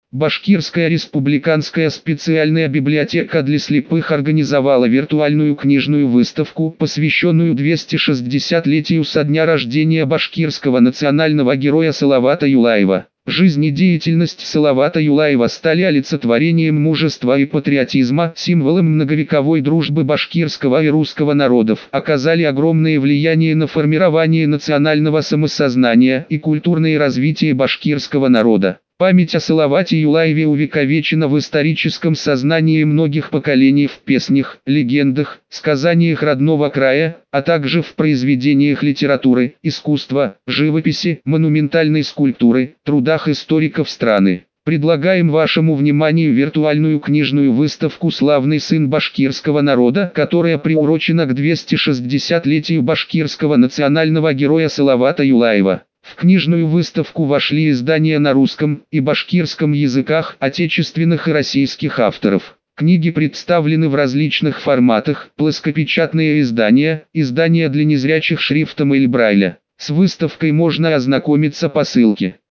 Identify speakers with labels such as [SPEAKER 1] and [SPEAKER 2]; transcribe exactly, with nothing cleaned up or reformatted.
[SPEAKER 1] Башкирская республиканская специальная библиотека для слепых организовала виртуальную книжную выставку, посвященную двухсотлетию со дня рождения башкирского национального героя Салавата Юлаева. Жизнь и деятельность Салавата Юлаева стали олицетворением мужества и патриотизма, символом многовековой дружбы башкирского и русского народов, оказали огромное влияние на формирование национального самосознания и культурное развитие башкирского народа. Память о Салавате Юлаеве увековечена в историческом сознании многих поколений в песнях, легендах, сказаниях родного края, а также в произведениях литературы, искусства, живописи, монументальной скульптуры, трудах историков страны. Предлагаем вашему вниманию виртуальную книжную выставку «Славный сын башкирского народа», которая приурочена к двухсотлетию башкирского национального героя Салавата Юлаева. В книжную выставку вошли издания на русском и башкирском языках отечественных и российских авторов. Книги представлены в различных форматах: плоскопечатные издания, издания для незрячих шрифтом или Брайля. С выставкой можно ознакомиться по ссылке.